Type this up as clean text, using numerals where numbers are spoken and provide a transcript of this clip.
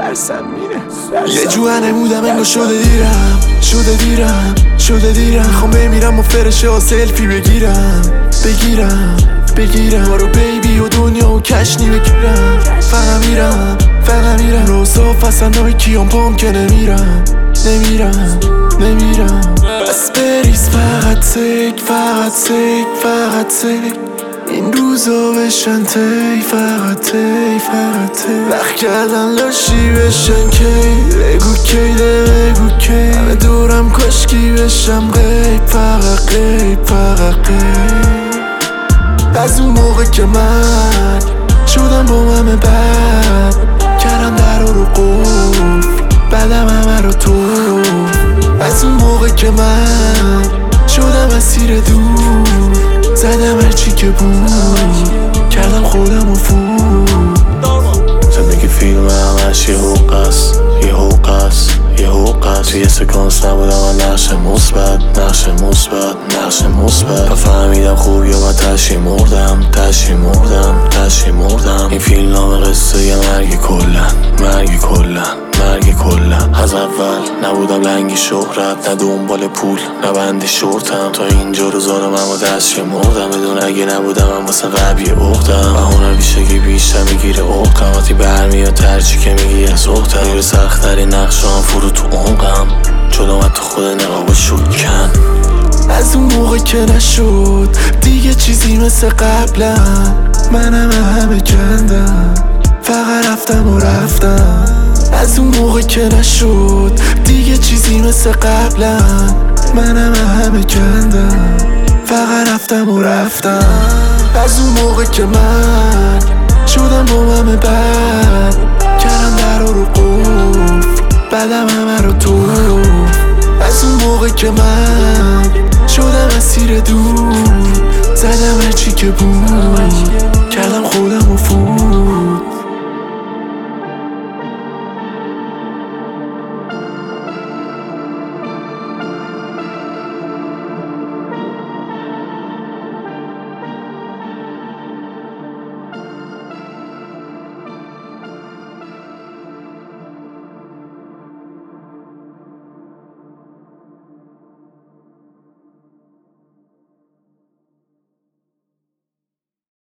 درسم میره. یه جوانه بودم انگار شده دیرم میخوام بمیرم و فرشه و سلفی بگیرم بارو بیبی و دنیا و کشنی بگیرم. فقط میرم روزاف اصلا نایکیام پام که نمیرم. بس بریز فقط سک این روزا بشن تی فقط وقت کردن لاشی بشن کی بگو کی همه دورم کشکی بشم غیب فقط از اون موقع که من شدم با همه بد کردم در رو قفل بعدم همه رو تو. از اون موقع که من شدم اسیر دور زدم هرچی که بود کردم خودم و فود. زندگی فیلم همش یه حقست توی سکانس نبودم من نقش مثبت فهمیدم خوب یا من تشی مردم این فیلم نام قصه یه مرگ کلن از اول نبودم لنگی شهرت نه دنبال پول نه بندی شورتم تا اینجا روزا من با دستش مردم بدون اگه نبودم من واسه قبیه اختم و هنر بیشگی بیشتر میگیره اختم وقتی برمیاد ترچی که میگی از اختم میره سخت‌ترین نقشام فرو تو عمقم چون اومد تو خود نقاب شکن. از اون موقع که نشد دیگه چیزی مثل قبلا منم همه کندم فقط رفتم. از اون موقع که نشد دیگه چیزی مثل قبلا منم همه کندم فقط رفتم. از اون موقع که من شدم با همه بد کردم در رو قفل بعدم همه رو تو. از اون موقع که من شدم اسیر دور زدم هرچی که بود